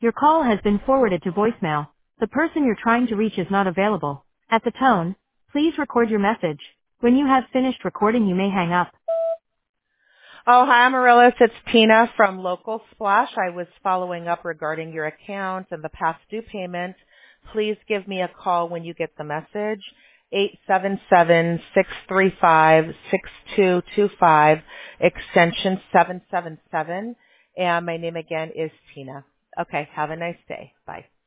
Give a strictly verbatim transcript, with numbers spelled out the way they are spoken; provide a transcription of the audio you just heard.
Your call has been forwarded to voicemail. The person you're trying to reach is not available. At the tone, please record your message. When you have finished recording, you may hang up. Oh, hi, Amaryllis. It's Tina from Local Splash. I was following up regarding your account and the past due payment. Please give me a call when you get the message. eight seven seven, six three five, six two two five, extension seven seven seven. And my name again is Tina. Okay, have a nice day. Bye.